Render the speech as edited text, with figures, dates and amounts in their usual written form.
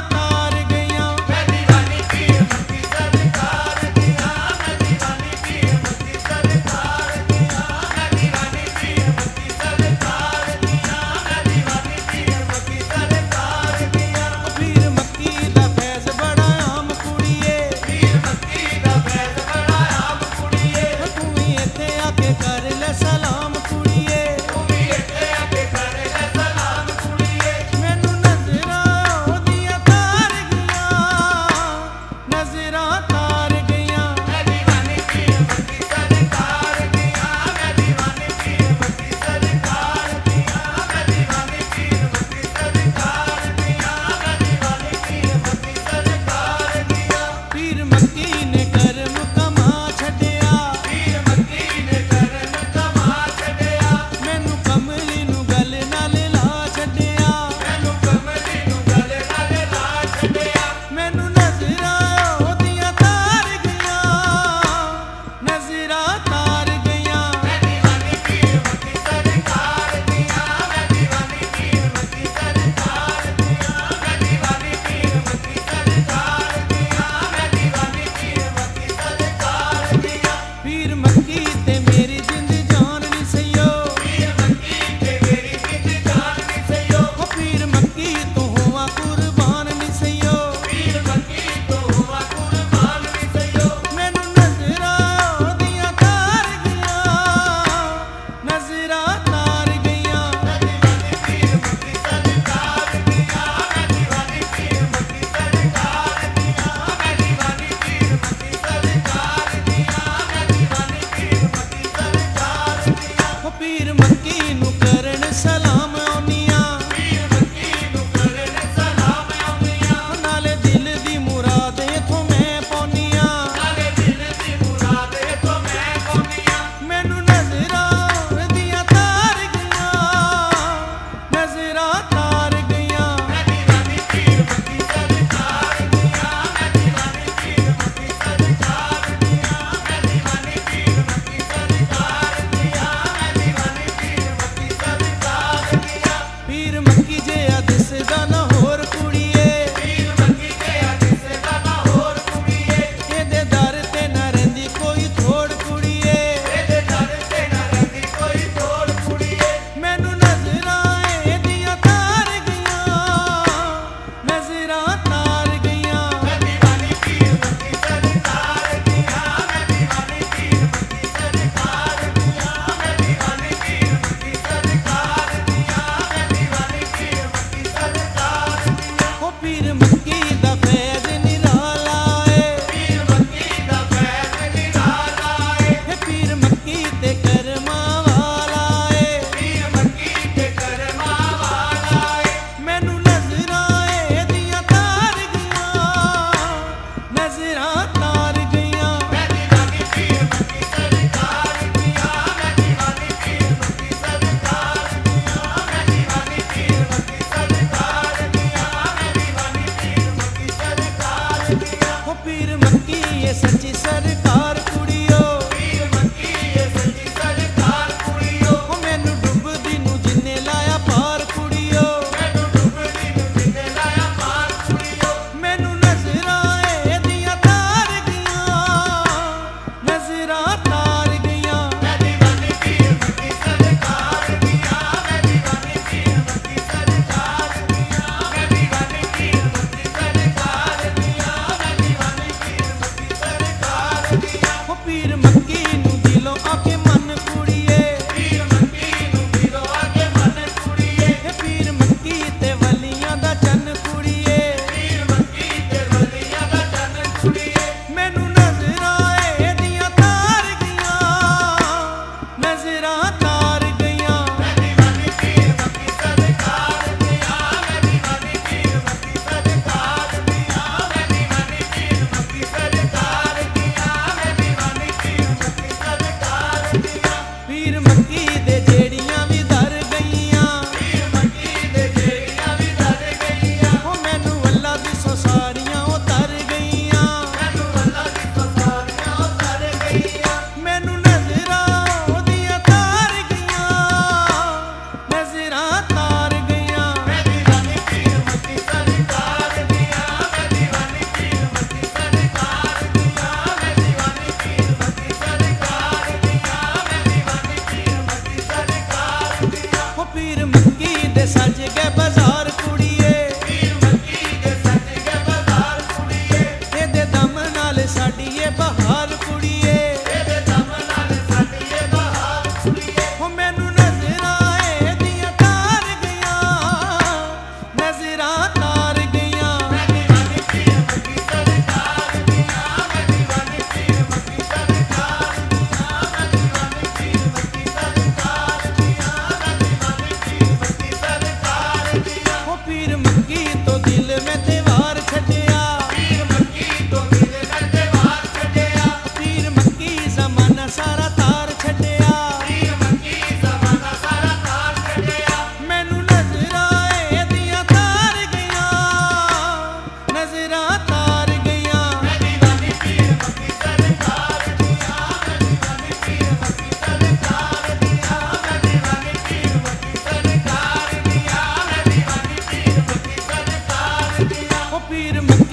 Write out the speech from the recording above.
ਤਾਰ ਗਈਆਂ। मैं दीवानी पीर मक्की सरकार दिया, मैं दीवानी पीर मक्की सरकार दिया, मैं दीवानी पीर मक्की सरकार दिया, मैं दीवानी पीर मक्की सरकार दिया। पीर मक्की दा फैज़ बड़ा आम कुड़िए, पीर मक्की दा फैज़ बड़ा आम कुड़िए, तू भी इत्थे आके कर ले सलाम कुड़िए। तू भी इत्थे आके कर ले सलाम कुड़िए। मैनू नज़रां ओदियां तार गईयां, नज़रां तार गईयां। मैं दीवानी पीर मक्की सरकार दिया, मैं दीवानी पीर मक्की सरकार दिया, मैं दीवानी पीर मक्की सरकार दिया, मैं दीवानी पीर मक्की सरकार दिया। पीर मक्की ने करम कमा छड्डिया, पीर मक्की ने करम कमा छड्डिया, मैनू कमली नू गल नाल ला छड्डिया। मैनू कमली नू गल नाल ला छड्डिया। मैनू नज़रां ओदियां तार गईयां, नज़रां तार गईयां। मैं दीवानी पीर मक्की सरकार दिया, मैं दीवानी पीर मक्की सरकार दिया, मैं दीवानी पीर मक्की सरकार दिया, मैं दीवानी पीर मक्की सरकार दिया। पीर मक्की ते मेरी जिंद जान नी सइयो, पीर मक्की ते मेरी जिंद जान नी सइयो, ओ पीर मक्की तो होवा कुर्बान नी सइयो। पीर मक्की तो हुआ कुर्बान नी सइयो। मैनू नज़रां ओदियां तार गईयां, नज़रां तार गईयां। मैं दीवानी पीर मक्की सरकार दिया, मैं दीवानी पीर मक्की सरकार दिया, मैं दीवानी पीर मक्की सरकार दिया, मैं दीवानी पीर मक्की सरकार दिया। ओ पीर मक्की नू करन सलाम औनियां, पीर मक्की नू करन सलाम आउंदियां, नाले दिल दी मुराद इथों मैं पौनियां। नाले दिल दी मुराद तो मैं पाउंदियां। मैनू नज़रां ओदियां तार गईयां, नज़रां तार गईयां। मैं दीवानी पीर मक्की सरकार दिया, मैं दीवानी पीर मक्की सरकार दिया, मैं दीवानी पीर मक्की सरकार दिया, मैं दीवानी पीर मक्की सरकार दिया। पीर मक्की जिहा दिसदा ना होर कुड़िए, पीर मक्की जिहा दिसदा ना होर कुड़िए, ਇਹਦੇ ਦਰ ਤੇ ਨਾ ਰਹਿੰਦੀ ਕੋਈ ਥੋੜ ਕੁੜੀਏ। ਇਹਦੇ ਦਰ ਤੇ ਨਾ ਰਹਿੰਦੀ ਕੋਈ ਤੋੜ ਕੁੜੀਏ। ਮੈਨੂੰ ਨਜ਼ਰਾਂ ਇਹਦੀਆਂ ਤਾਰ ਗਈਆਂ, ਨਜ਼ਰਾਂ ਤਾਰ ਗਈਆਂ। ਮੈਂ दीवानी पीर मक्की सरकार दिया, मैं दीवानी पीर मक्की सरकार दिया, मैं दीवानी पीर मक्की सरकार दिया, मैं दीवानी पीर मक्की सरकार दिया। ਉਹ ਪੀਰ ਮੱਕੀ ਦਾ ਫੈਜ਼ ਨਿਰਾਲਾ ਏ, पीर मक्की दा फैज़ निराला है, ਇਹ ਪੀਰ ਮੱਕੀ ਤੇ ਕਰਮਾਂ ਵਾਲਾ ਏ। पीर मक्की ते करमा वाला है। ਮੈਨੂੰ ਨਜ਼ਰਾਂ ਇਹਦੀਆਂ ਤਾਰ ਗਈਆਂ, ਨਜ਼ਰਾਂ ਤਾਰ ਗਈਆਂ। मैं दीवानी पीर मक्की सरकार दिया, मैं दीवानी पीर मक्की सरकार दिया, मैं दीवानी पीर मक्की सरकार दिया, मैं दीवानी पीर ਮੈਂ ਤੇ ਵਾਰ ਛੱਡਿਆ ਪੀਰ ਮੱਕੀ ਤੋਂ ਦਿਲ ਮੈਂ ਤੇ ਵਾਰ ਛੱਡਿਆ ਪੀਰ ਮੱਕੀ ਜ਼ਮਾਨਾ ਸਾਰਾ ਤਾਰ ਛੱਡਿਆ ਪੀਰ ਮੱਕੀ ਜ਼ਮਾਨਾ ਸਾਰਾ ਤਾਰ ਛੱਡਿਆ ਮੈਨੂੰ ਨਜ਼ਰਾਂ ਇਹਦੀਆਂ ਤਾਰ ਗਈਆਂ ਨਜ਼ਰਾਂ ਤਾਰ ਗਈਆਂ ਮੈਂ ਦੀਵਾਨੀ ਪੀਰ ਮੱਕੀ ਸਰਕਾਰ ਦੀਆਂ ਮੈਂ ਦੀਵਾਨੀ ਪੀਰ ਮੱਕੀ ਸਰਕਾਰ ਦੀਆਂ ਮੈਂ ਦੀਵਾਨੀ ਪੀਰ ਮੱਕੀ ਸਰਕਾਰ ਦੀਆਂ ਮੈਂ ਦੀਵਾਨੀ ਪੀਰ ਮੱਕੀ ਸਰਕਾਰ ਦੀਆਂ ਉਹ ਪੀਰ ਮੱਕੀ